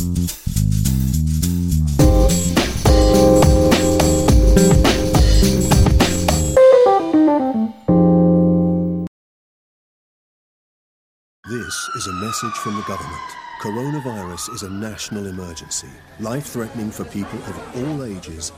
This is a message from the government. Coronavirus is a national emergency, life-threatening for people of all ages.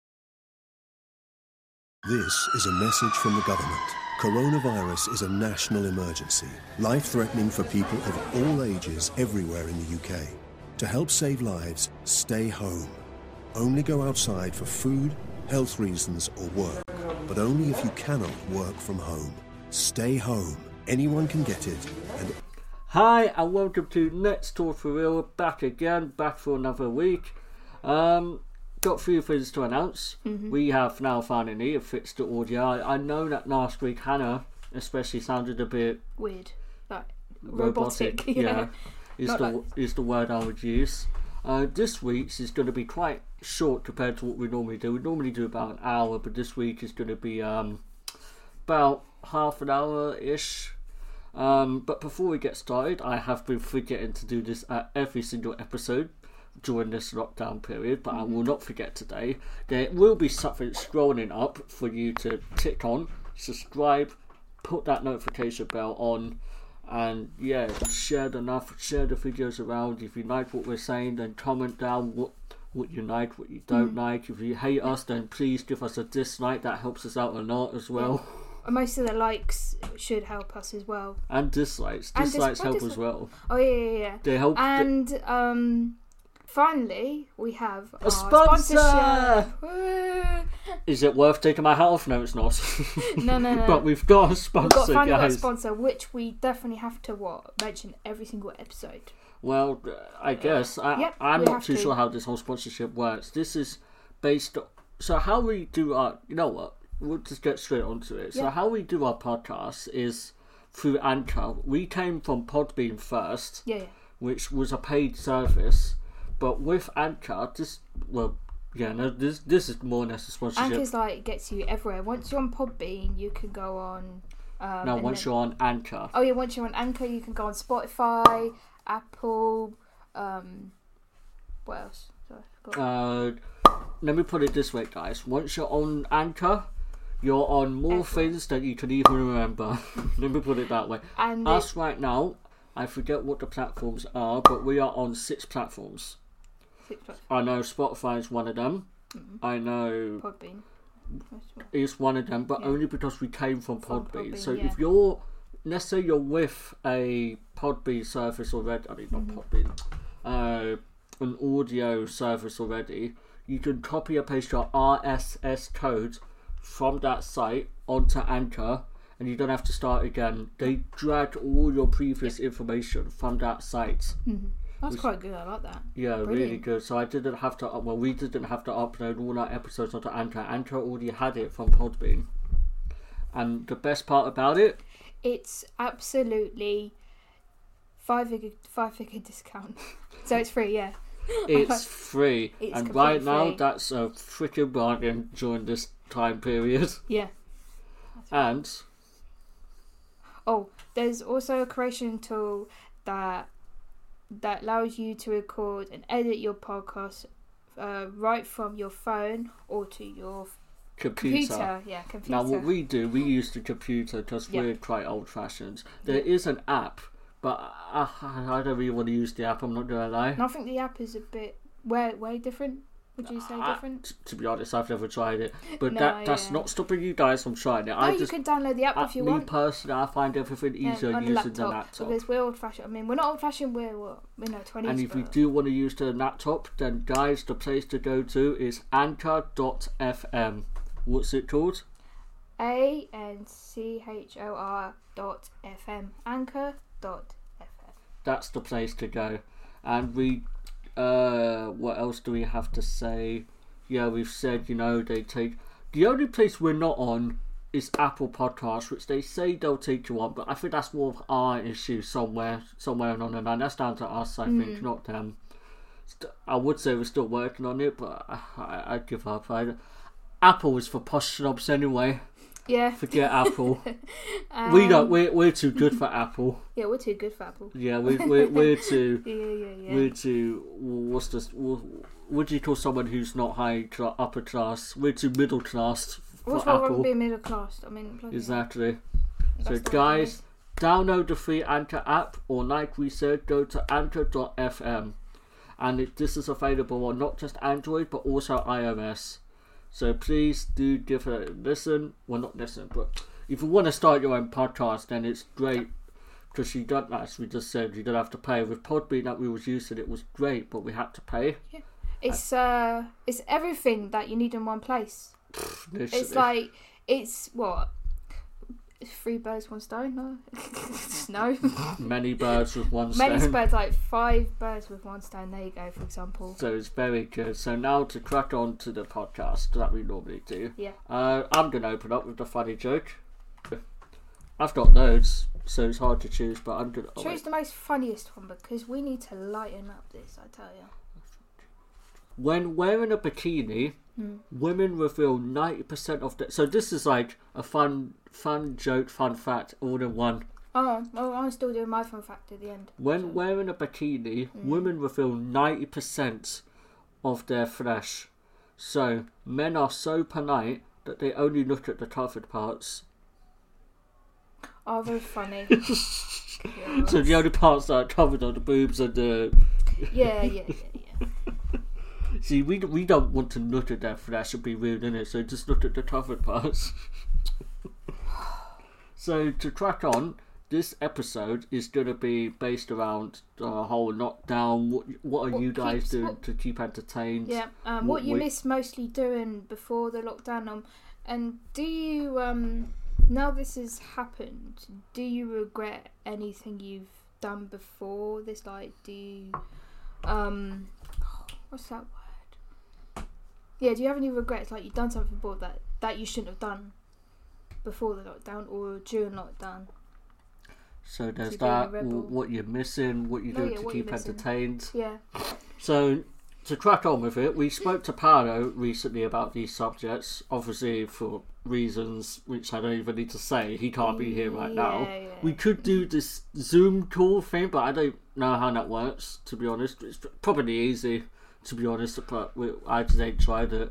This is a message from the government. Coronavirus is a national emergency, life-threatening for people of all ages everywhere in the UK. To help save lives, stay home. Only go outside for food, health reasons or work, but only if you cannot work from home. Stay home. Anyone can get it. And hi, and welcome to Let's Talk For Real. Back again, back for another week. Got a few things to announce. We have now finally fixed the audio. I know that last week Hannah especially sounded a bit weird, like robotic. Yeah, is the word I would use. This week's is going to be quite short compared to what we normally do. We normally do about an hour, but this week is going to be about half an hour-ish. But before we get started, I have been forgetting to do this at every single episode during this lockdown period, but I will not forget today. There will be something scrolling up for you to tick on, subscribe, put that notification bell on, and yeah, share the videos around. If you like what we're saying, then comment down what you like, what you don't like. If you hate us, then please give us a dislike. That helps us out a lot as well. Most of the likes should help us as well. And dislikes. Dislikes help as well. Oh, yeah. They help. And, finally, we have a sponsor! Is it worth taking my hat off? No, it's not. No. But we've got a sponsor, We've got a sponsor, which we definitely have to, mention every single episode. Well, I guess. I'm not too sure how this whole sponsorship works. This is based on... So how we do our... You know what? We'll just get straight onto it. So how we do our podcast is through Anchor. We came from Podbean first, which was a paid service, but with Anchor, this is more or less a sponsorship. Anchor's gets you everywhere. Once you're on Podbean, you can go on. Once you're on Anchor. Oh yeah, once you're on Anchor, you can go on Spotify, Apple. What else? Sorry, I forgot. Let me put it this way, guys. Once you're on Anchor, you're on more things than you can even remember. Let me put it that way. And us right now, I forget what the platforms are, but we are on 6 platforms. I know Spotify is one of them. I know Podbean is one of them, but only because we came from Podbean. So if you're, let's say you're with a Podbean service already, not Podbean, an audio service already, you can copy and paste your RSS code from that site onto Anchor, and you don't have to start again. They drag all your previous information from that site. That's quite good. I like that. Yeah, brilliant. Really good. So we didn't have to upload all our episodes onto Anchor. Anchor already had it from Podbean. And the best part about it, it's absolutely 5-figure discount. So it's free, yeah. It's free. And right now, that's a freaking bargain during this time period. Yeah. And there's also a creation tool that allows you to record and edit your podcast right from your phone or to your computer. Yeah, computer. Now what we do, we use the computer because we're quite old fashioned. There is an app, but I don't really want to use the app, I'm not going to lie. And I think the app is a bit way different. Would you say different? To be honest, I've never tried it. But that's not stopping you guys from trying it. No, you can download the app if you want. Me personally, I find everything easier using the laptop. Because we're old fashioned. I mean, we're not old fashioned, we're 20s. And if you do want to use the laptop, then guys, the place to go to is anchor.fm. What's it called? ANCHOR.FM. Anchor.fm. That's the place to go. And we... what else do we have to say? Yeah, we've said, they take... The only place we're not on is Apple Podcasts, which they say they'll take you on, but I think that's more of our issue somewhere along the line. That's down to us, I think, not them. I would say we're still working on it, but I give up. Apple is for posh snobs anyway. Yeah. Forget Apple. We're too good for Apple. Yeah, we're too good for Apple. Yeah, we're too. Yeah. We're too. What's this? What do you call someone who's not upper class? We're too middle class for What's Apple. wrong with being middle class? I mean, exactly. So guys, download the free Anchor app, or like we said, go to anchor.fm, and this is available on not just Android but also iOS. So please do give it a listen. Well, not listen, but if you want to start your own podcast, then it's great. Because you don't, as we just said, you don't have to pay. With Podbean that we was using, it was great, but we had to pay. Yeah. It's everything that you need in one place. It's like, it's what? 3 birds, 1 stone? No. No. Many birds with 1 stone. Many birds, like 5 birds with 1 stone. There you go, for example. So it's very good. So now to crack on to the podcast that we normally do. Yeah. I'm going to open up with the funny joke. I've got loads, so it's hard to choose, but I'm going to... Choose the most funniest one, because we need to lighten up this, I tell you. When wearing a bikini, women reveal 90% of the... So this is like a fun joke, fun fact, all in one. Oh, I'm still doing my fun fact at the end. When wearing a bikini, women reveal 90% of their flesh. So men are so polite that they only look at the covered parts. Oh, very funny. So the only parts that are covered are the boobs and the... Yeah. See, we don't want to look at their flesh, it'd be rude, innit? So just look at the covered parts. So to crack on, this episode is going to be based around the whole lockdown. What are you guys doing to keep entertained? Yeah, what you miss mostly doing before the lockdown. And do you, now this has happened, do you regret anything you've done before this? Like, do you, what's that word? Yeah, do you have any regrets? Like, you've done something before that you shouldn't have done before the lockdown or during lockdown. So there's that, what you're missing, what you do to keep entertained. Yeah. So to crack on with it, we spoke to Paolo recently about these subjects, obviously for reasons which I don't even need to say. He can't be here right now. Yeah. We could do this Zoom call thing, but I don't know how that works, to be honest. It's probably easy, to be honest, but I just ain't tried it.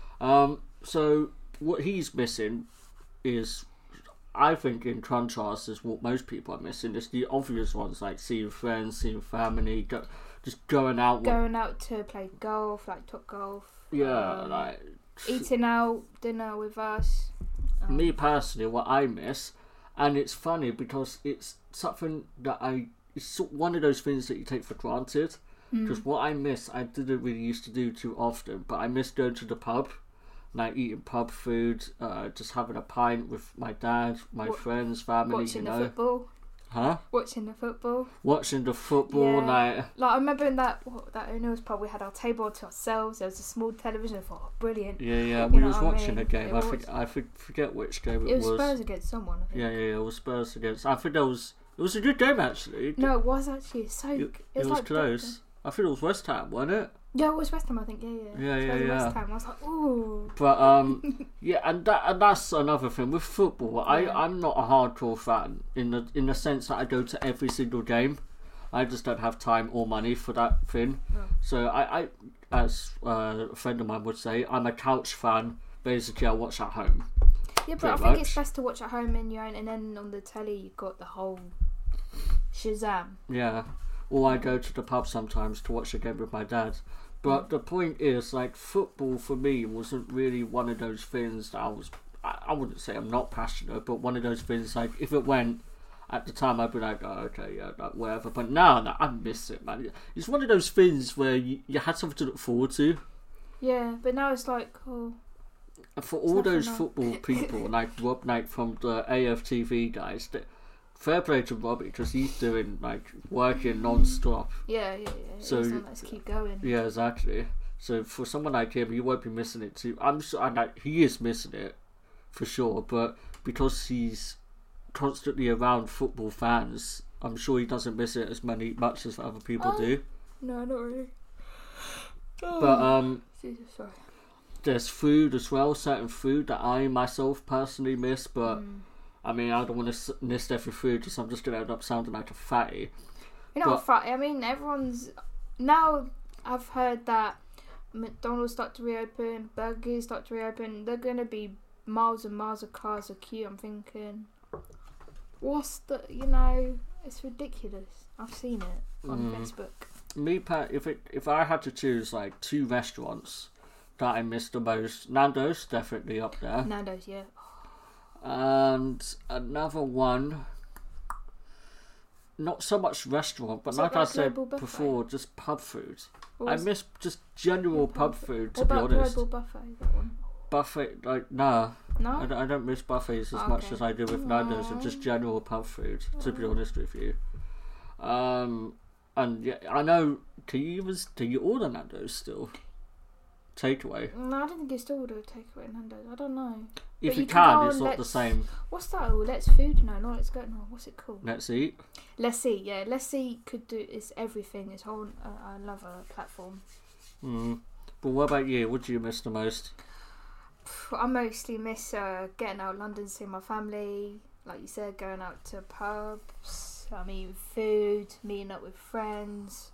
So what he's missing is, I think in contrast, is what most people are missing. It's the obvious ones, like seeing friends, seeing family, just going out. Going out to play golf, like Top Golf. Yeah, like... Eating out, dinner with us. Me personally, what I miss, and it's funny because it's something that it's one of those things that you take for granted. Because what I miss, I didn't really used to do too often, but I miss going to the pub. Like eating pub food, just having a pint with my dad, my friends, family, watching the football. Huh? Watching the football. Like I remember in that O'Neill's pub, we had our table to ourselves. There was a small television. I thought, brilliant. Yeah. We was watching a game. I forget which game it was. It was Spurs against someone, I think. Yeah. It was Spurs against. I think it was a good game actually. No, it was actually it was like close. I think it was West Ham, wasn't it? Yeah, it was West Ham, I think. Yeah. West Ham. I was like, ooh. But yeah, and that's another thing with football. I'm not a hardcore fan in the sense that I go to every single game. I just don't have time or money for that thing. No. So I as a friend of mine would say, I'm a couch fan. Basically, I watch at home. Yeah, but I think it's best to watch at home in your own, and then on the telly you've got the whole Shazam. Yeah. Or I go to the pub sometimes to watch a game with my dad. But the point is, like, football for me wasn't really one of those things that I wouldn't say I'm not passionate, but one of those things, like, if it went, at the time I'd be like, oh, okay, yeah, like, whatever. But now, I miss it, man. It's one of those things where you had something to look forward to. Yeah, but now it's like, oh... For all those football people, like Rob Knight from the AFTV guys... Fair play to Robbie because he's doing working non-stop. Yeah. So let's keep going. Yeah, exactly. So for someone like him, you won't be missing it too. I'm sure, he is missing it for sure. But because he's constantly around football fans, I'm sure he doesn't miss it as much as other people do. No, not really. But Jesus, sorry. there's food as well, certain food that I myself personally miss, but I mean, I don't want to list every food because I'm just going to end up sounding like a fatty. You're not fatty. I mean, everyone's... Now, I've heard that McDonald's start to reopen, Burger King start to reopen. They're going to be miles and miles of cars are queue. I'm thinking, what's the... You know, it's ridiculous. I've seen it on Facebook. Me, if I had to choose, like, 2 restaurants that I miss the most, Nando's definitely up there. Nando's, yeah. And another one, not so much restaurant, but like I said before, just pub food. I miss just general pub food, to be honest. Global Buffet, that one? Buffet, like, nah. No? I don't miss buffets as much as I do with Nando's, and just general pub food, to be honest with you. And yeah, I know, do you order Nando's still? Takeaway? No, I don't think it's still order takeaway at Nando's. I don't know. If you can, it's not the same. What's that? Oh, Let's Food? No, not Let's Go. No, what's it called? Let's Eat. Let's Eat. Yeah, Let's Eat could do. It's everything. It's whole another platform. But what about you? What do you miss the most? I mostly miss getting out of London, seeing my family. Like you said, going out to pubs. I mean, food, meeting up with friends.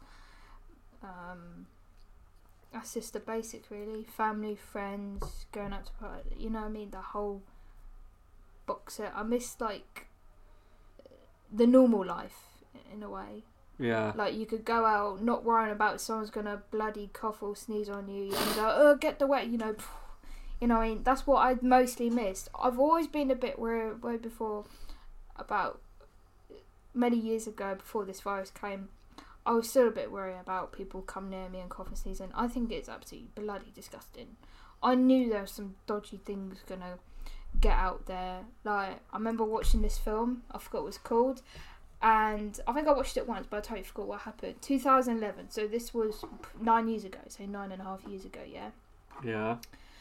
That's just the basic, really. Family, friends, going out to party. You know what I mean? The whole box set. I miss, like, the normal life, in a way. Yeah. Like, you could go out not worrying about someone's going to bloody cough or sneeze on you. You can go, oh, get the wet, you know. You know what I mean? That's what I mostly missed. I've always been a bit way before, about many years ago, before this virus came, I was still a bit worried about people coming near me and coughing and sneezing. I think it's absolutely bloody disgusting. I knew there were some dodgy things gonna get out there. Like, I remember watching this film, I forgot what it was called, and I think I watched it once, but I totally forgot what happened. 2011, so this was 9 years ago, so 9.5 years ago, yeah? Yeah.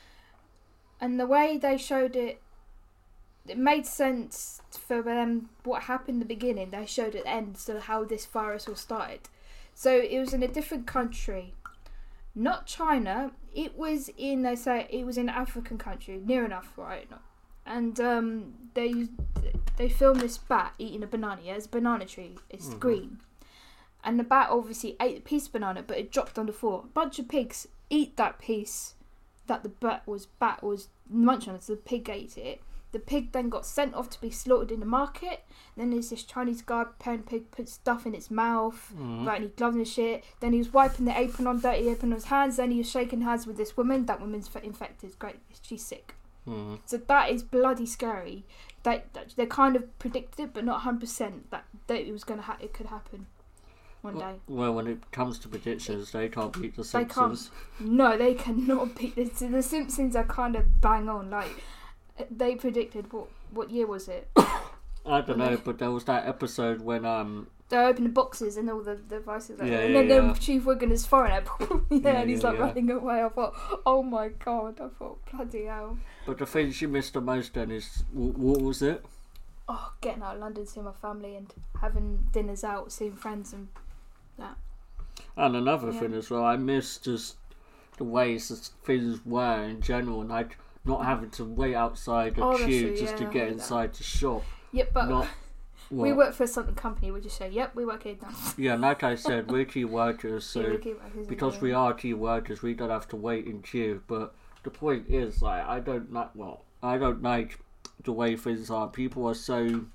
And the way they showed it, it made sense for them, what happened in the beginning. They showed at the end, so how this virus all started. So it was in a different country, not China. It was in, they say, it was in an African country, near enough, right? And they filmed this bat eating a banana. Yeah, it's a banana tree. It's green, and the bat obviously ate a piece of banana, but it dropped on the floor. A bunch of pigs eat that piece that the bat was munching on, so the pig ate it. The pig then got sent off to be slaughtered in the market. Then there's this Chinese guy, parent pig, put stuff in its mouth, without any gloves and shit. Then he was wiping the dirty apron on his hands. Then he was shaking hands with this woman. That woman's infected. Great, she's sick. So that is bloody scary. They kind of predicted it, but not 100% that it was going to it could happen one day. Well, when it comes to predictions, they can't beat the Simpsons. No, they cannot beat the Simpsons. Are kind of bang on, like. They predicted what year was it? I don't know, but there was that episode when they opened the boxes and all the devices, and then Chief Wiggum is foreign, and he's running away. I thought, oh my god! I thought, bloody hell. But the thing she missed the most then is what was it? Oh, getting out of London, seeing my family, and having dinners out, seeing friends, and that. And another thing as well, I miss just the ways things were in general, and not having to wait outside a queue just to get inside to shop. Yep, but we work for a certain company. We just say, yep, we work here now. Yeah, like I said, we're key workers, so because we are key workers, we don't have to wait in queue. But the point is, like, I don't like the way things are. People are so...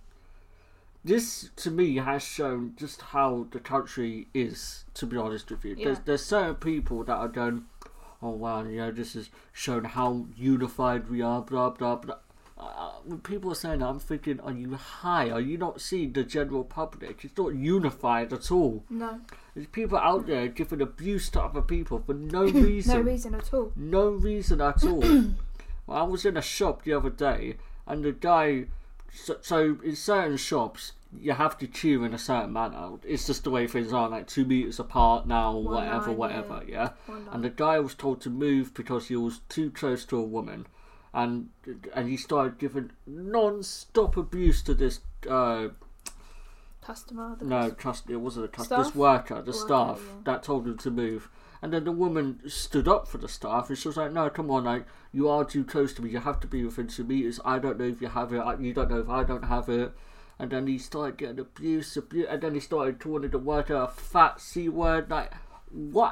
This, to me, has shown just how the country is, to be honest with you. Yeah. There's certain people that are going... Oh wow, this has shown how unified we are, blah blah blah. When people are saying that, I'm thinking, are you high? Are you not seeing the general public? It's not unified at all. No. There's people out there giving abuse to other people for no reason. No reason at all. No reason at all. Well, I was in a shop the other day, and the guy... So in certain shops, you have to queue in a certain manner. It's just the way things are, like 2 meters apart now, whatever, yeah? And the guy was told to move because he was too close to a woman. And he started giving non-stop abuse to this customer? It wasn't a customer. This worker, the staff, that told him to move. And then the woman stood up for the staff, and she was like, no, come on, like, you are too close to me, you have to be within 2 meters, I don't know if you have it, you don't know if I don't have it. And then he started getting abuse, and then he started calling the worker a fat C word, like, what?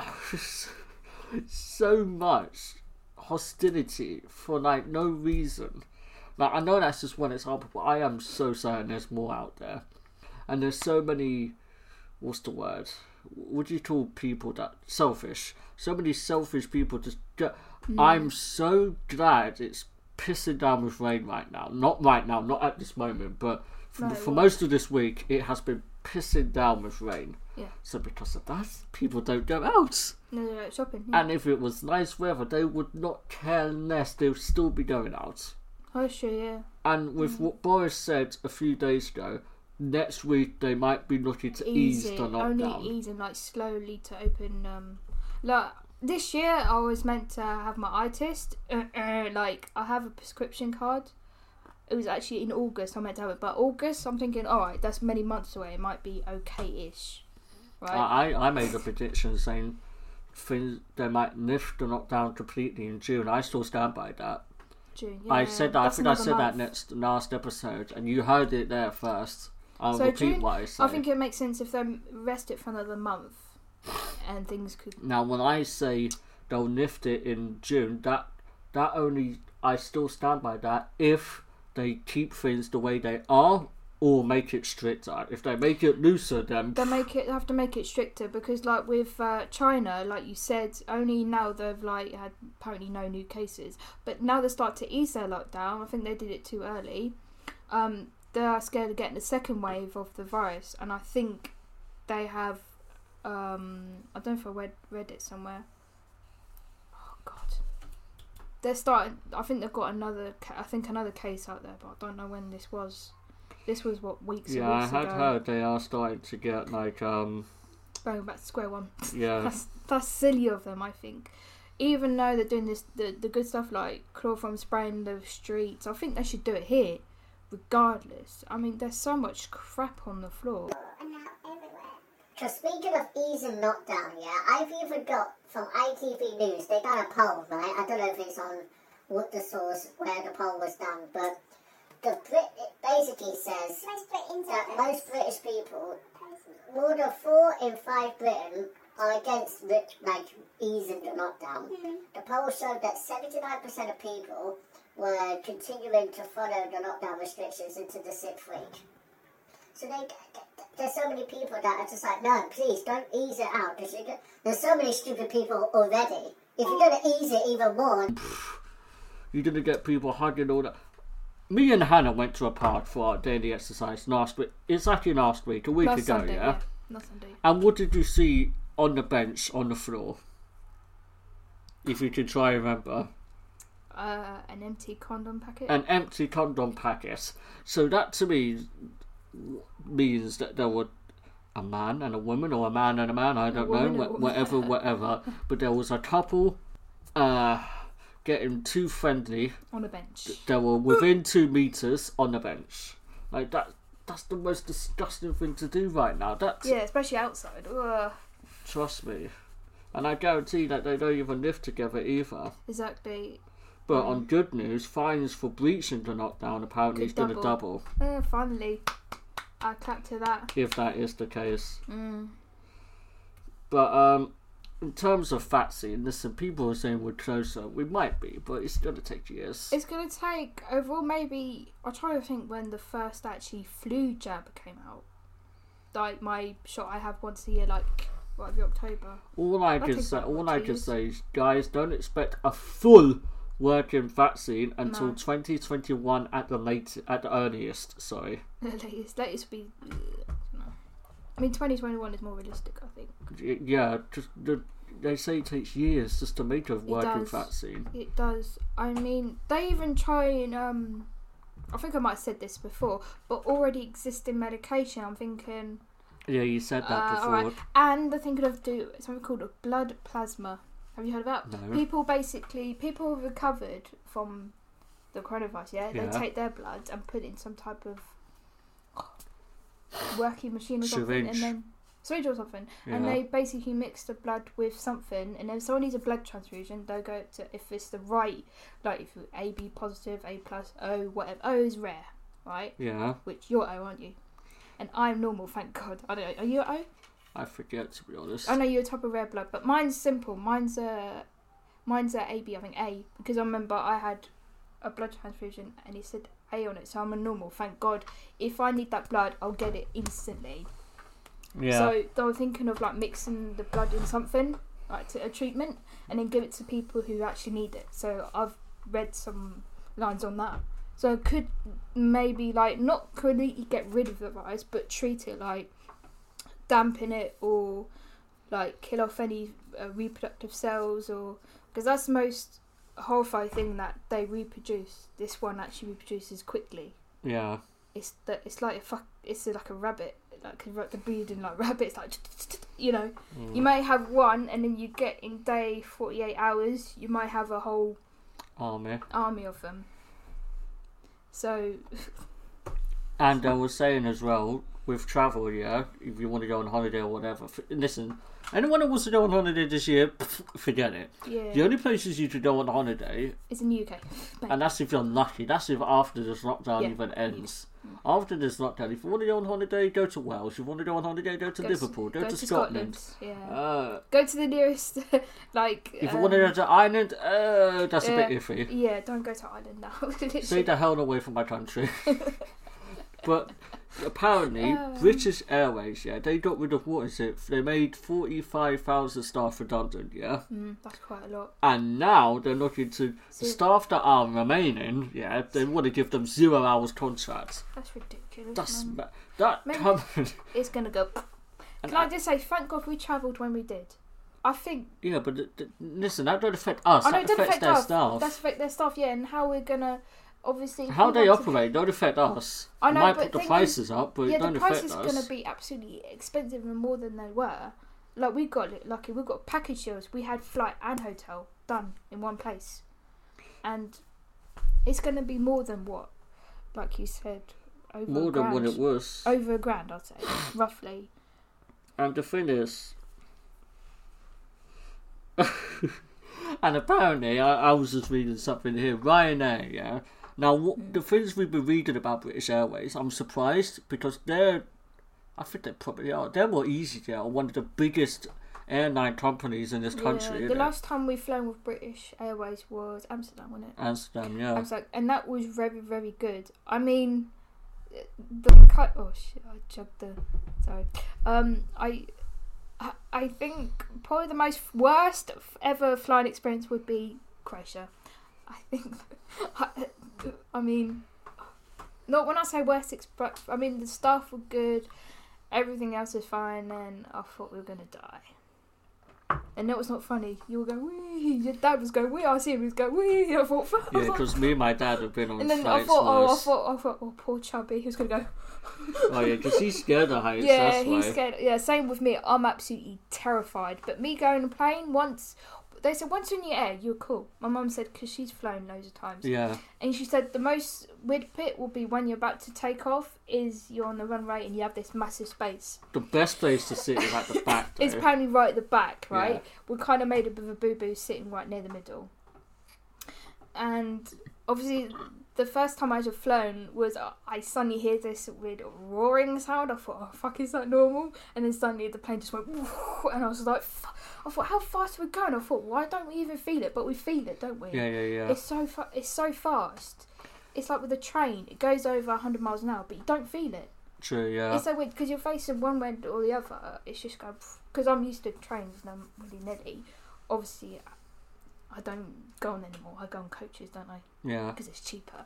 So much hostility for, like, no reason. Like, I know that's just one example, but I am so certain there's more out there. And there's so many, what's the word? Would you call people that selfish? So many selfish people just get. I'm so glad it's pissing down with rain right now. Not right now, not at this moment, but for most of this week, it has been pissing down with rain. Yeah. So because of that, people don't go out. No, they're out shopping. Yeah. And if it was nice weather, they would not care less. They would still be going out. Oh, sure, yeah. And with what Boris said a few days ago, next week they might be looking to ease the lockdown. Only easing, like, slowly to open. Like, this year I was meant to have my eye test. Like, I have a prescription card. It was actually in August I meant to have it, but August I'm thinking, alright, that's many months away, it might be okay-ish. Right? I made a prediction saying they might lift the lockdown completely in June. I still stand by that. June, yeah. I said that. I think I said that last episode, and you heard it there first. I'll repeat June, what I said. I think it makes sense if they rest it for another month, and things could. Now, when I say they'll lift it in June, that only I still stand by that if they keep things the way they are, or make it stricter. If they make it looser, then they have to make it stricter, because, like, with China, like you said, only now they've, like, had apparently no new cases, but now they start to ease their lockdown. I think they did it too early. They are scared of getting the second wave of the virus, and I think they have. I don't know if I read it somewhere. Oh God. They're starting. I think they've got another case out there, but I don't know when this was. This was what weeks ago. Yeah, I had heard they are starting to get, like, going back to square one. Yeah. That's silly of them, I think. Even though they're doing this, the good stuff like chloroform spraying the streets, I think they should do it here, regardless. I mean, there's so much crap on the floor. So speaking of easing lockdown, yeah, I've even got from ITV News, they done a poll, right? I don't know if it's on what the source, where the poll was done, but it basically says that most British people, more than 4 in 5 Britain, are against, like, easing the lockdown. The poll showed that 79% of people were continuing to follow the lockdown restrictions into the 6th week. So there's so many people that are just like, no, please, don't ease it out. There's so many stupid people already. If you're going to ease it even more... You're going to get people hugging all that. Me and Hannah went to a park for our daily exercise last week. It's actually last week, a week ago, Sunday, yeah? Last Sunday. And what did you see on the bench, on the floor? If you can try and remember. An empty condom packet. An empty condom packet. So that to me means that there were a man and a woman, or a man and a man, I don't know, whatever. But there was a couple getting too friendly on a bench. They were within 2 meters on the bench. Like, that's the most disgusting thing to do right now. Yeah, especially outside. Ugh. Trust me. And I guarantee that they don't even live together either. Exactly. But on good news, fines for breaching the lockdown apparently is going to double. Finally. I clap to that. If that is the case. But in terms of vaccine, listen, people are saying we're closer. We might be, but it's going to take years. It's going to take overall maybe... I'll try to think when the first actually flu jab came out. Like my shot I have once a year, like every October. All I can say is, guys, don't expect a full working vaccine until 2021 at the earliest. Sorry. The latest be. No. I mean, 2021 is more realistic, I think. Yeah, they say it takes years just to make a working vaccine. It does. I mean, they even try and I think I might have said this before, but already existing medication. I'm thinking. Yeah, you said that before. Right. And they're thinking of do something called a blood plasma. Have you heard of that? No. People recovered from the coronavirus, yeah? They take their blood and put it in some type of... working machine or something, and then syringe or something, and they basically mix the blood with something, and then if someone needs a blood transfusion, they'll go to, if it's the right, like if you're AB positive, A plus, O, whatever. O is rare, right? Yeah. Which you're O, aren't you? And I'm normal, thank God. I don't know. Are you O? I forget, to be honest. I know you're a type of rare blood, but mine's simple. Mine's a AB, I think A, because I remember I had a blood transfusion and it said A on it, so I'm a normal, thank God. If I need that blood, I'll get it instantly. Yeah. So they were thinking of like mixing the blood in something, like to a treatment, and then give it to people who actually need it. So I've read some lines on that. So it could maybe like not completely get rid of the virus, but treat it, like dampen it or like kill off any reproductive cells, or because that's the most horrifying thing, that they reproduce. This one actually reproduces quickly. Yeah. It's like a rabbit. Like the breeding like rabbits, like, you know, you may have one, and then you get in day 48 hours, you might have a whole army of them. So, and I was saying as well, with travel, yeah, if you want to go on holiday or whatever, listen, anyone who wants to go on holiday this year, forget it. Yeah. The only places you should go on holiday is in the UK, and that's if you're lucky. That's if after this lockdown even ends. After this lockdown, if you want to go on holiday, go to Wales. If you want to go on holiday, go to Liverpool. Go to Scotland. Yeah. Go to the nearest, like. If you want to go to Ireland, that's a bit iffy. Yeah, don't go to Ireland now. Stay the hell away from my country. But apparently, British Airways, they got rid of, what is it? They made 45,000 staff redundant, that's quite a lot. And now they're looking to the staff that are remaining, they want to give them 0 hours contracts. That's ridiculous. It's going to go. Can I just say, thank God we travelled when we did. I think. Yeah, but listen, that don't affect us. That affects their staff. That affects their staff, and how we're going to. Obviously, how they operate don't affect us. I know, might put the prices up, but it don't affect us. The price is going to be absolutely expensive and more than they were. Like, we got lucky. We got package deals. We had flight and hotel done in one place, and it's going to be more than what, like you said, over more $1,000. Than what it was. Over $1,000, I'd say, roughly. And the thing is, and apparently, I was just reading something here. Ryanair, Now, the things we've been reading about British Airways, I'm surprised because I think they probably are. They're more easy. They are one of the biggest airline companies in this country. The last time we flown with British Airways was Amsterdam, wasn't it? Amsterdam, yeah. Amsterdam, and that was very, very good. I mean, oh shit! I chugged the. Sorry. I think probably the most worst ever flying experience would be Croatia. I think. I mean, not when I say worst experience. I mean, the staff were good, everything else is fine, and I thought we were gonna die. And that was not funny. You were going, wee. Your dad was going, wee. I see him. He was going, wee. I thought, yeah, because me and my dad have been on and then flights. I thought, poor Chubby. He was gonna go. Oh yeah, because he's scared of heights. Yeah, that's he's why. scared. Yeah, same with me. I'm absolutely terrified. But me going on a plane once. They said once in the air, you're cool. My mum said because she's flown loads of times. Yeah. And she said the most weird bit will be when you're about to take off. Is you're on the runway and you have this massive space. The best place to sit is at the back. It's apparently right at the back, right? Yeah. We kind of made a bit of a boo-boo sitting right near the middle. And obviously, the first time I had flown was I suddenly hear this weird roaring sound. I thought, oh fuck, is that normal? And then suddenly the plane just went, and I was like, I thought, how fast are we going? I thought, why don't we even feel it? But we feel it, don't we? Yeah. It's so fast. It's like with a train. It goes over 100 miles an hour, but you don't feel it. True, yeah. It's so weird because you're facing one way or the other. It's just going, because I'm used to trains and I'm really nitty. Obviously, I don't go on anymore. I go on coaches, don't I? Yeah. Because it's cheaper.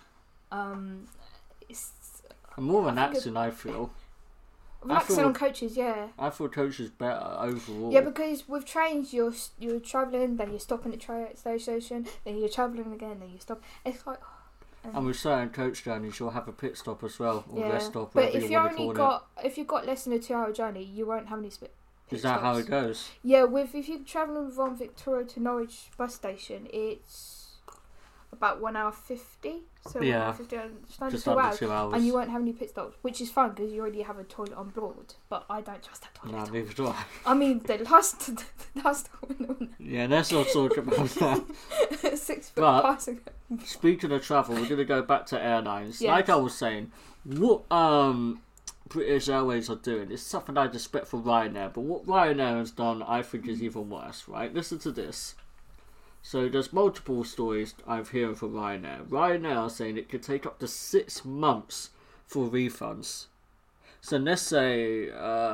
It's more relaxing, I feel. Relaxing on coaches, yeah. I feel coaches better overall. Yeah, because with trains, you're travelling, then you're stopping at station, then you're travelling again, then you stop. It's like. And with certain coach journeys, you'll have a pit stop as well, or rest stop. But if you've got less than a 2-hour journey, you won't have any pit Is that stops. how it goes? Yeah, if you're travelling from Victoria to Norwich bus station, it's about 1 hour 50. So Yeah. 1 hour 50, just under under 2 hours. and you won't have any pit stops, which is fun because you already have a toilet on board. But I don't trust that toilet. No, neither do I. I mean, the last one. Yeah, let's not talk about that. 6 foot But- passing. Speaking of travel, we're going to go back to airlines. Yes. Like I was saying, what British Airways are doing is something I'd expect from Ryanair, but what Ryanair has done, I think, is even worse, right? Listen to this. So there's multiple stories I've heard from Ryanair. Ryanair are saying it could take up to 6 months for refunds. So let's say,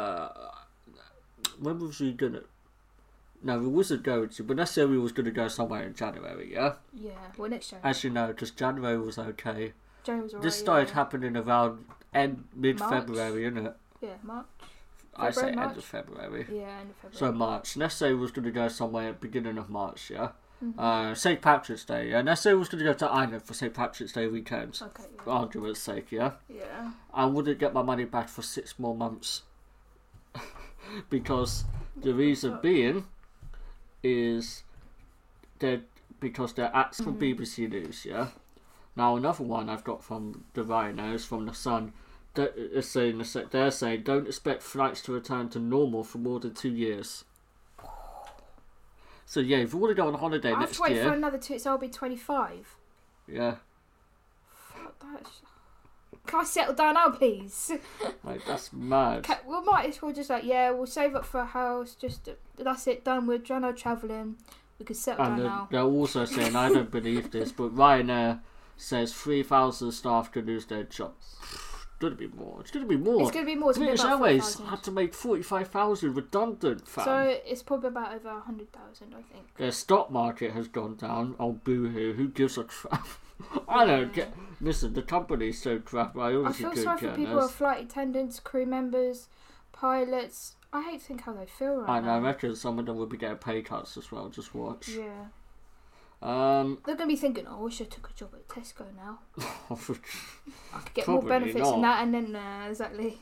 when was we going to... No, we wasn't going to, but let's say we was going to go somewhere in January, yeah? Yeah, well, next year. As you know, just January was okay. January was alright. This started happening around mid-February, isn't it? Yeah, March. I say March? end of February. Yeah, end of February. So March. Let's say we was going to go somewhere at the beginning of March, yeah? Mm-hmm. St. Patrick's Day, yeah? Let's say we was going to go to Ireland for St. Patrick's Day weekend. Okay, For yeah. argument's sake, yeah? Yeah. I wouldn't get my money back for 6 more months. Because the reason being is because they're acts from BBC News, yeah? Now another one I've got from the Ryanair is from The Sun. They're saying don't expect flights to return to normal for more than 2 years. So yeah, if you want to go on holiday I have next to wait year, for another 2, so I'll be 25. yeah, Fuck that. Can I settle down now, please? like that's mad. We might as well just we'll save up for a house. Just that's it, done. We're done our travelling. We can settle down And now. they're also saying, I don't believe this, but Ryanair says 3,000 staff could lose their jobs. It's going to be more. It's going to be more. It's going to be more. It's gonna be British about Airways 40,000. had to make 45,000 redundant, fam. So it's probably about over 100,000, I think. Their stock market has gone down. Oh, boo-hoo. Who gives a crap? I don't get... Listen, the company's so crap. I I honestly feel couldn't sorry for care people who are less. flight attendants, crew members, pilots. I hate to think how they feel right I know, I now. reckon some of them will be getting pay cuts as well. Just watch. Yeah. They're going to be thinking, oh, I wish I took a job at Tesco now. I could get Probably more benefits not. than that, and then, exactly.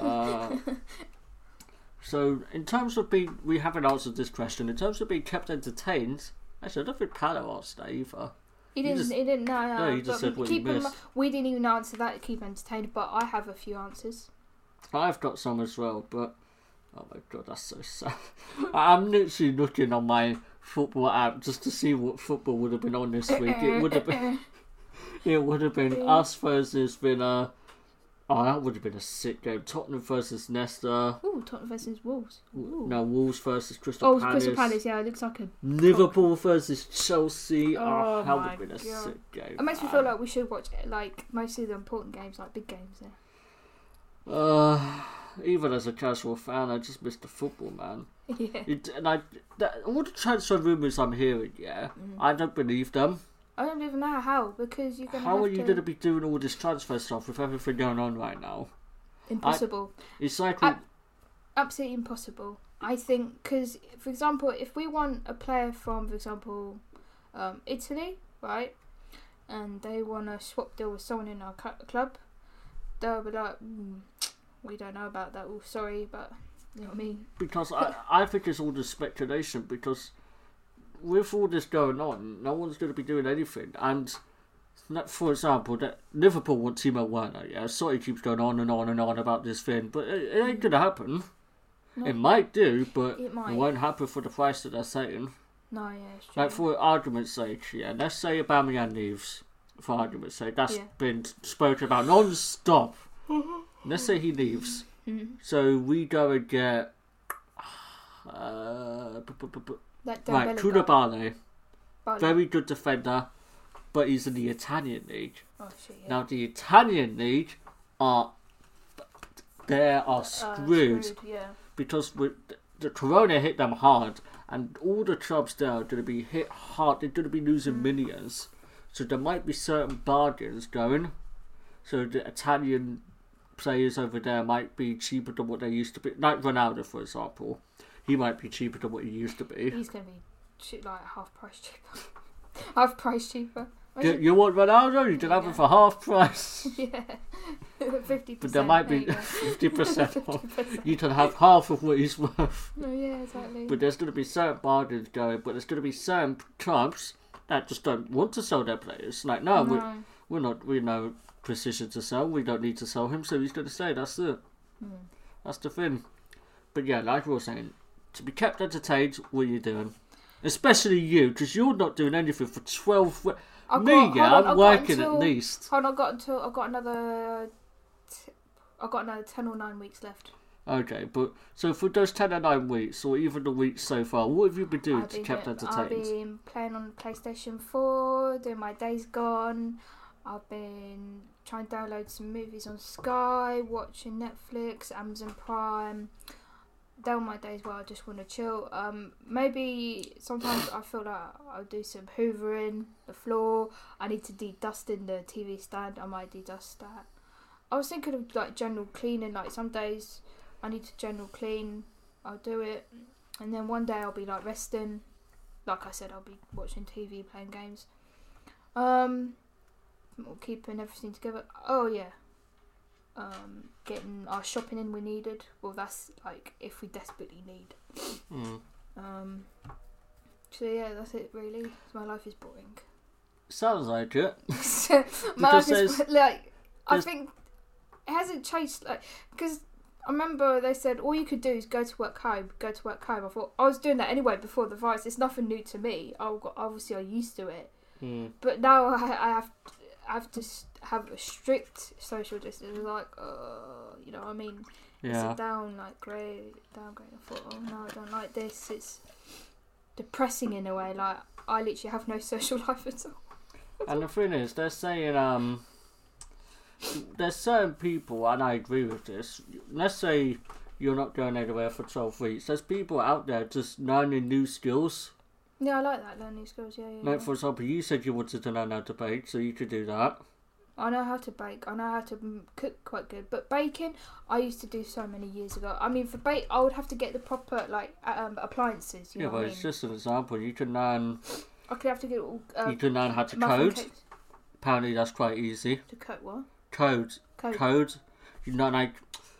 So, in terms of being... We haven't answered this question. In terms of being kept entertained... Actually, I don't think Paolo asked that either. He didn't know. No, he just said what he missed. We didn't even answer that, keep entertained, but I have a few answers. I've got some as well, but... Oh my god, that's so sad. I'm literally looking on my football app just to see what football would have been on this week. It would have been... It would have been us versus Villa. Oh, that would have been a sick game. Tottenham versus Leicester. Ooh, Tottenham versus Wolves. Ooh. No, Wolves versus Crystal Palace. Crystal Palace, yeah, it looks like a... Liverpool versus Chelsea. Oh, that would my have been a God. sick game. It makes me feel like we should watch, like, mostly the important games, like big games there. Even as a casual fan, I just miss the football, man. Yeah. All the transfer rumours I'm hearing, I don't believe them. I don't even know how, because you're going to How are you going to be doing all this transfer stuff with everything going on right now? Impossible. It's like... Absolutely impossible. I think, because, for example, if we want a player from, for example, Italy, right, and they want to swap deal with someone in our club, they'll be like, we don't know about that, oh, sorry, but, you know what I mean? Because I think it's all just speculation, because with all this going on, no one's going to be doing anything, and... For example, that Liverpool want Timo Werner, yeah? Sorry, keeps going on and on and on about this thing, but it ain't going to happen. No. It might do, but It might. it won't happen for the price that they're saying. No, yeah, it's true. Like, for argument's sake, yeah, let's say Aubameyang leaves, for argument's sake. That's been spoken about non-stop. Let's say he leaves. So we go and get... right, Koulibaly. Very good defender, but he's in the Italian league. Oh, shit, yeah. Now, the Italian league are screwed. Yeah. Because the corona hit them hard, and all the clubs there are going to be hit hard. They're going to be losing millions. So there might be certain bargains going. So the Italian players over there might be cheaper than what they used to be. Like Ronaldo, for example. He might be cheaper than what he used to be. He's going to be like half price cheaper. Half price cheaper. You want Ronaldo? You can have him for half price. Yeah. 50%. But there might be 50% off. You can have half of what he's worth. No, yeah, exactly. But there's going to be certain bargains going, but there's going to be certain clubs that just don't want to sell their players. Like, no. We're not. We're no position to sell. We don't need to sell him, so he's going to stay. That's it. That's the thing. But yeah, like we were saying, to be kept entertained, what are you doing? Especially you, because you're not doing anything for 12 weeks. I'm working at least. Hold on, I've got another 10 or 9 weeks left. Okay, but so for those 10 or 9 weeks, or even the weeks so far, what have you been doing to keep entertained? I've been playing on PlayStation 4, doing my Days Gone. I've been trying to download some movies on Sky, watching Netflix, Amazon Prime. They're all my days where I just want to chill. Maybe sometimes I feel like I'll do some hoovering the floor. I need to de-dusting the TV stand. I might de-dust that. I was thinking of like general cleaning. Like some days I need to general clean. I'll do it, and then one day I'll be like resting. Like I said, I'll be watching TV, playing games. Keeping everything together. Oh yeah. Getting our shopping in we needed. Well, that's like if we desperately need. So yeah, that's it really. My life is boring. Sounds like it. My life is like, I think it hasn't changed, like, because I remember they said all you could do is go to work home. I thought I was doing that anyway before the virus. It's nothing new to me. Obviously I'm used to it. But now I have to have a strict social distance. Like, you know what I mean? Yeah. It's a downgrade. I thought, oh no, I don't like this. It's depressing in a way. Like, I literally have no social life at all. And the thing is, they're saying, there's certain people, and I agree with this. Let's say you're not going anywhere for 12 weeks. There's people out there just learning new skills. Yeah, I like that, learning skills, yeah. Like, for example, you said you wanted to learn how to bake, so you could do that. I know how to bake. I know how to cook quite good. But baking, I used to do so many years ago. I mean, for bake, I would have to get the proper, like, appliances, you know what I mean? It's just an example. You can learn... I could have to get all... you can learn how to code. Cakes. Apparently, that's quite easy. To code what? Code. You know, like...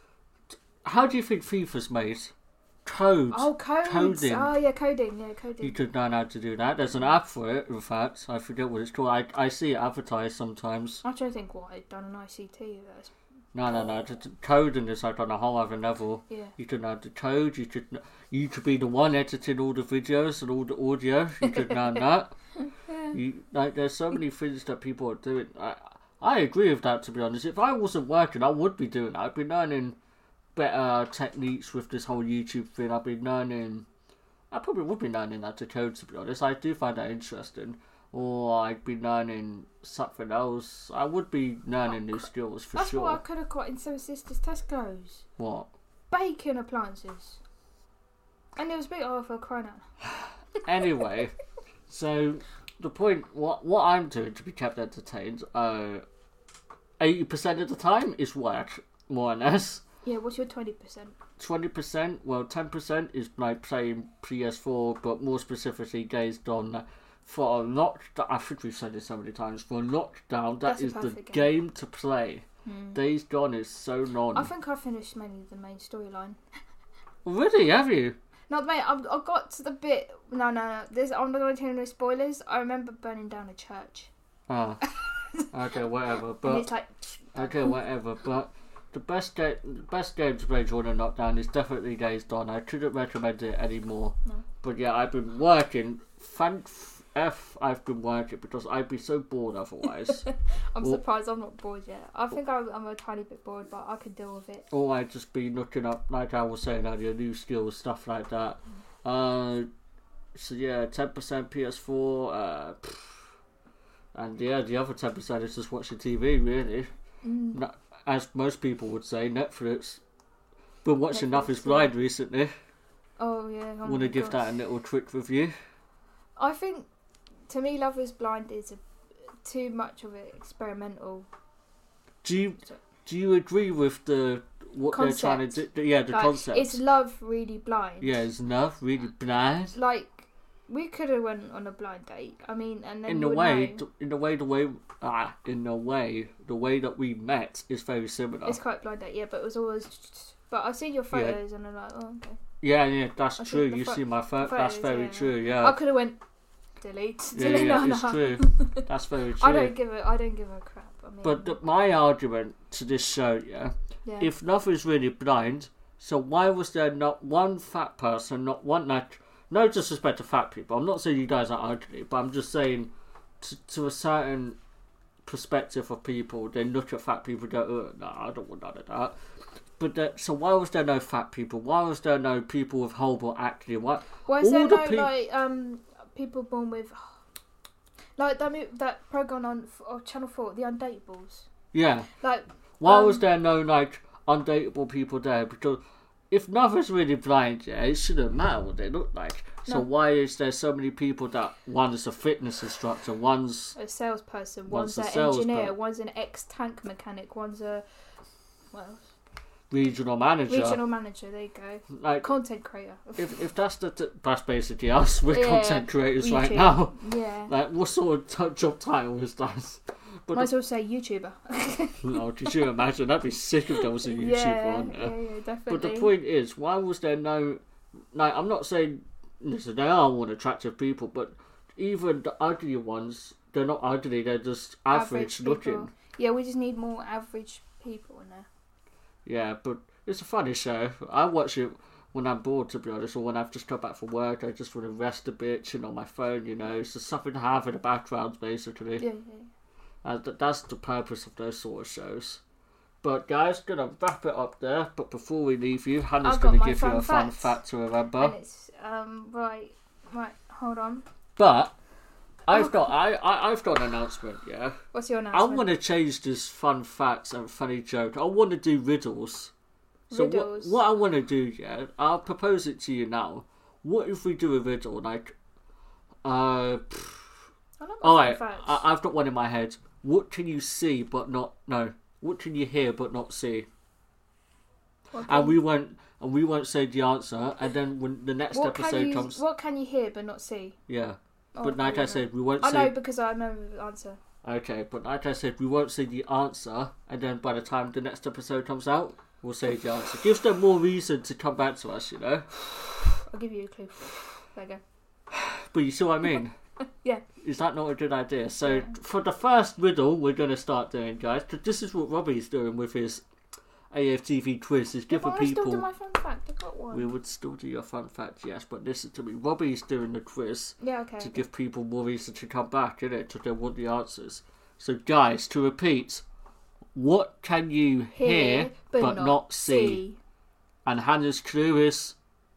How do you think FIFA's made? Code. Oh, coding. Oh, yeah, coding. You could learn how to do that. There's an app for it, in fact. I forget what it's called. I see it advertised sometimes. I'm trying to think what I'd done an ICT. No. Coding is like on a whole other level. Yeah. You could learn to code. You could be the one editing all the videos and all the audio. You could learn that. There's so many things that people are doing. I agree with that, to be honest. If I wasn't working, I would be doing that. I'd be learning better techniques with this whole YouTube thing. I probably would be learning how to code, to be honest. I do find that interesting. Or I'd be learning something else. I would be learning new skills for sure. That's what I could have got in Seven Sisters Tesco's. What? Baking appliances. And it was a bit for crying out. Anyway, so the point, what I'm doing to be kept entertained, 80% of the time is work, more or less. Yeah, what's your 20%? 20%, well, 10% is like playing PS4, but more specifically Days Gone. For a lockdown, I think we've said this so many times, for a lockdown, that is the game to play. Days Gone is so long. I think I finished mainly the main storyline. Really? Have you? Not the main, I got to the bit, no, I'm not going to tell you no spoilers. I remember burning down a church. Okay, whatever. But, and it's like... Okay, whatever, but... The best game to play during a lockdown is definitely Days Gone. I couldn't recommend it anymore. No. But yeah, I've been working. I've been working because I'd be so bored otherwise. I'm surprised I'm not bored yet. I think I'm a tiny bit bored, but I can deal with it. Or I'd just be looking up, like I was saying earlier, new skills, stuff like that. So yeah, 10% PS4. And yeah, the other 10% is just watching TV, really. As most people would say, Netflix. Been watching Love is Blind recently. Oh yeah. Want to give that a little quick review? I think, to me, Love is Blind is too much of it experimental. Do you agree with what concept. They're trying to do? Yeah, the concept. Is love really blind? Yeah, is love really blind? Like, we could have went on a blind date. I mean, and then the way that we met is very similar. It's quite blind date, yeah, but it was always. But I've seen your photos and I'm like, oh, okay. Yeah, that's true. You see my photos. That's very true. Yeah. I could have went. delete. Yeah, it's true. That's very true. I don't give a crap. I mean, but my argument to this show, if nothing's really blind, so why was there not one fat person, not one, no disrespect to fat people, I'm not saying you guys are ugly, but I'm just saying to a certain perspective of people, they look at fat people and go, no, I don't want none of that. But so why was there no fat people? Why was there no people with horrible acne? Why is there no people born with that program on Channel 4, The Undateables? Yeah. Like why was there no undateable people there? Because if nothing's really blind, it shouldn't matter what they look like. So why is there so many people that one's a fitness instructor, one's a salesperson, one's an engineer, one's an ex-tank mechanic, one's a what else? Regional manager, there you go. Content creator. If that's that's basically us. We're content creators YouTube. Right now. Yeah. What sort of job title is that? But might as well say YouTuber. No, could you imagine? That'd be sick if there was a YouTuber on there. Yeah, definitely. But the point is, why was there no? I'm not saying listen, they are all attractive people, but even the ugly ones, they're not ugly. They're just average looking. Yeah, we just need more average people in there. Yeah, but it's a funny show. I watch it when I'm bored, to be honest, or when I've just come back from work. I just want to rest a bit, on my phone, It's just something to have in the background, basically. Yeah. That's the purpose of those sort of shows. But, guys, going to wrap it up there. But before we leave you, Hannah's going to give you a fun fact to remember. And it's, right, hold on. But I've got an announcement, yeah. What's your announcement? I want to change this fun facts and funny joke. I want to do riddles. So what I want to do, I'll propose it to you now. What if we do a riddle Alright, I've got one in my head. What can you see but not what can you hear but not see? And we won't say the answer, and then when the next episode comes, what can you hear but not see? Yeah. But like I said, we won't say... I know because I remember the answer. Okay, but like I said, we won't say the answer, and then by the time the next episode comes out, we'll say the answer. Gives them more reason to come back to us, I'll give you a clue. There you go. But you see what I mean? Yeah. Is that not a good idea? So, for the first riddle we're going to start doing, guys, because this is what Robbie's doing with his AFTV quiz, is giving people... I still do my fun fact, I've got one. We would still do your fun fact, yes, but listen to me. Robbie's doing the quiz to give people more reason to come back, innit? To they want the answers. So, guys, to repeat, what can you hear but not see? And Hannah's clue is...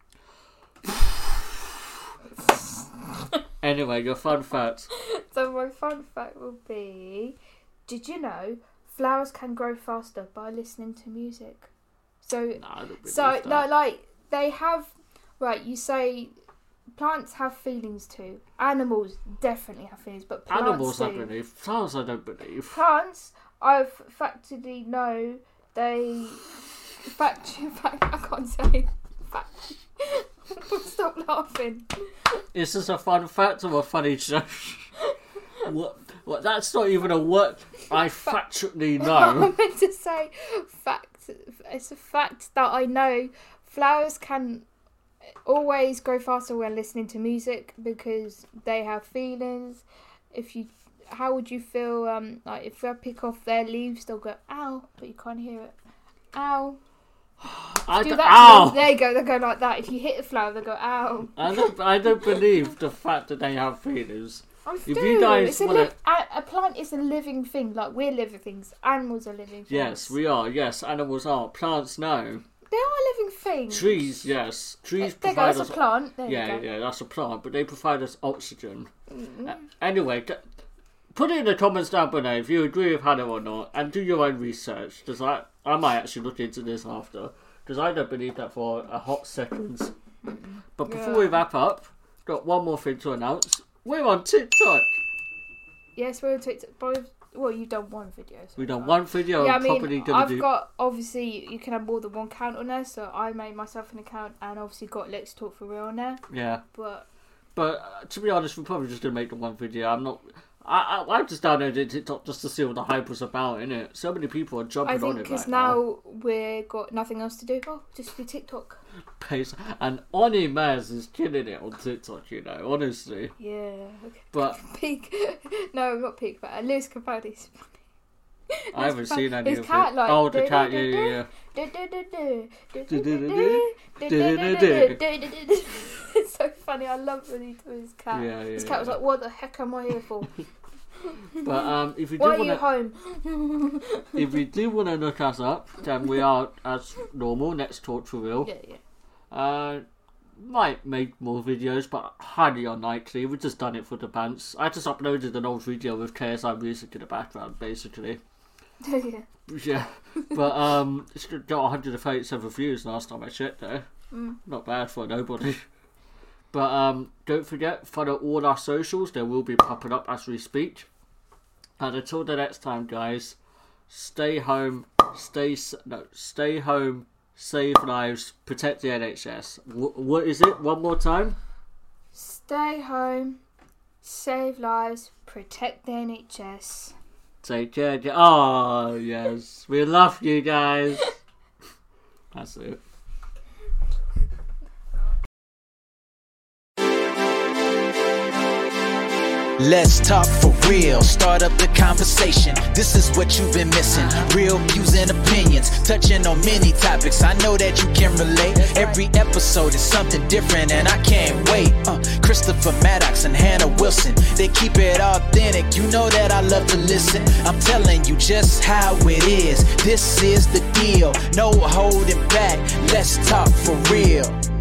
Anyway, your fun fact. So my fun fact will be, did you know flowers can grow faster by listening to music? So, they have, right, you say plants have feelings too. Animals definitely have feelings, but plants Animals I believe. Plants I don't believe. Plants, I've factually know they... I can't say fact. Stop laughing. Is this a fun fact or a funny joke? What? That's not even a word. I factually know. I meant to say fact. It's a fact that I know. Flowers can always grow faster when listening to music because they have feelings. How would you feel? Like if I pick off their leaves, they'll go ow, but you can't hear it. Ow. Ow! There you go. They'll go like that. If you hit a flower, they'll go ow. I don't believe the fact that they have feelings. If you guys a plant is a living thing, like we're living things. Animals are living things. Yes, we are. Yes, animals are. Plants, no. They are living things. Trees, yes. Trees provide us... That's a plant. There you go. That's a plant, but they provide us oxygen. Anyway, put it in the comments down below if you agree with Hannah or not, and do your own research, because I might actually look into this after, because I don't believe that for a hot second. But before we wrap up, got one more thing to announce. We're on TikTok. Yes, we're on TikTok. Well, you've done one video. So we've done one video. Yeah, I've got, obviously, you can have more than one account on there, so I made myself an account and obviously got Let's Talk For Real on there. Yeah. But to be honest, we're probably just going to make the one video. I just downloaded TikTok just to see what the hype was about, innit? So many people are jumping on it right now. I think because now we've got nothing else to do. Oh, just do TikTok. And Oni Maz is killing it on TikTok, you know, honestly. Yeah. Okay. But Peak. No, not Peak, but Lewis Capaldi's funny. I haven't seen any of it. Cat, like, oh, the cat, yeah. It's so funny. I love when he does his cat. Yeah, his cat was like, "What the heck am I here for?" But if you do why want are you home? if you do want to look us up, then we are as normal. Let's Talk For Real. Yeah. Might make more videos, but highly unlikely. We've just done it for the pants. I just uploaded an old video with KSI music in the background, basically. Yeah. But it's got 137 views last time I checked there. Not bad for nobody. But don't forget, follow all our socials. They will be popping up as we speak. And until the next time, guys, stay home, stay home, save lives, protect the NHS. What is it? One more time? Stay home, save lives, protect the NHS. Take care. Oh, yes. We love you guys. That's it. Let's talk for real, start up the conversation. This is what you've been missing. Real views and opinions, touching on many topics. I know that you can relate. Every episode is something different and I can't wait. Christopher Maddox and Hannah Wilson, they keep it authentic. You know that I love to listen. I'm telling you just how it is. This is the deal, no holding back. Let's talk for real.